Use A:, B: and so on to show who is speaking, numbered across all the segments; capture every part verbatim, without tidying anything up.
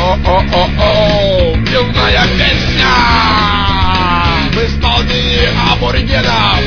A: О-о-о-о-о-о-о! Пивная песня в исполнении аборигенов.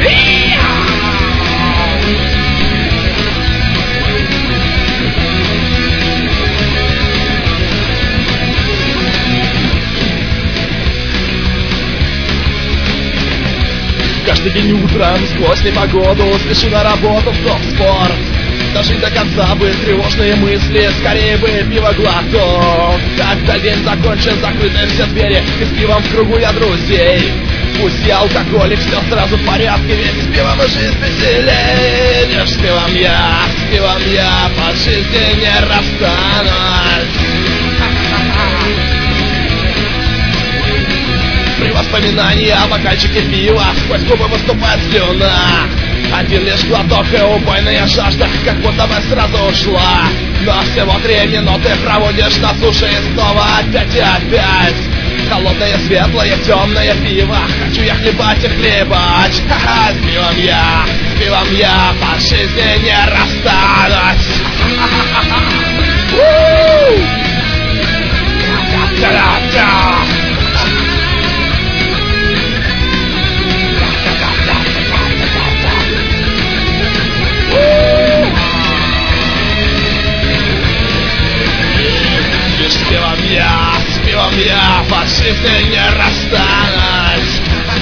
A: Каждый день утром сквозь непогоду спешу на работу в топ-спорт. Дожить до конца бы тревожные мысли, скорее бы пиво глоток. Когда день закончен, закрыты все двери, и с пивом в кругу я друзей. Пусть я алкоголик, все сразу в порядке, ведь с пивом и жизнь веселее. Лишь с пивом я, с пивом я по жизни не расстанусь. При воспоминании о бокальчике пива сквозь губы выступает слюна. Один лишь глоток и убойная жажда как будто бы сразу ушла. Но всего три минуты проводишь на суше и снова опять и опять. Холодное, светлое, темное пиво, хочу я хлебать и хлебать. Ха-ха, с пивом я, с пивом я по жизни не расстанусь. С пивом я, с пивом я по жизни не расстанусь.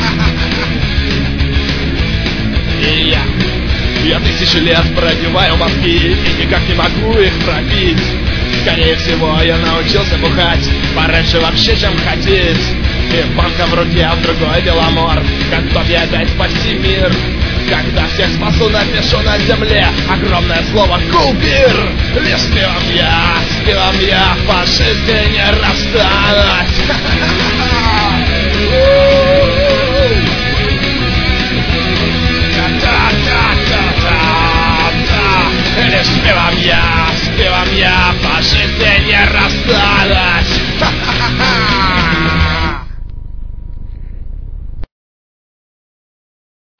A: И я, я тысячи лет пробиваю мозги и никак не могу их пробить. Скорее всего я научился бухать пораньше вообще, чем ходить. И банка в руке, а в другой беломор, готов я опять спасти мир. Когда всех спасу, напишу на земле огромное слово «Кулбир». Лишь с пивом я, с пивом я по жизни не расстанусь.